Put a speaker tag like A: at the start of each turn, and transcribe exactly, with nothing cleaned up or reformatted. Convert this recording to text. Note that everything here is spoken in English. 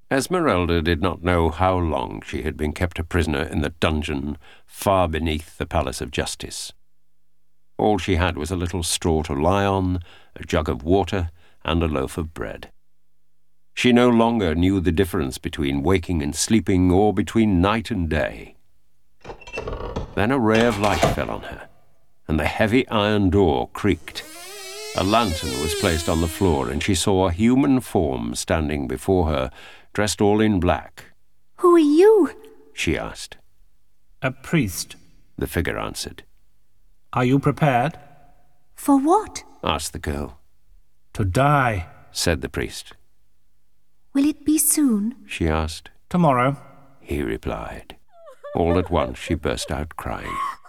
A: Esmeralda did not know how long she had been kept a prisoner in the dungeon far beneath the Palace of Justice. All she had was a little straw to lie on, a jug of water, and a loaf of bread. She no longer knew the difference between waking and sleeping, or between night and day. Then a ray of light fell on her, and the heavy iron door creaked. A lantern was placed on the floor, and she saw a human form standing before her, dressed all in black.
B: "Who are you?"
A: she asked.
C: "A priest,"
A: the figure answered.
C: "Are you prepared?"
B: "For what?"
A: asked the girl.
C: "To die,"
A: said the priest.
B: "Will it be soon?"
A: she asked.
C: "Tomorrow,"
A: he replied. All at once she burst out crying.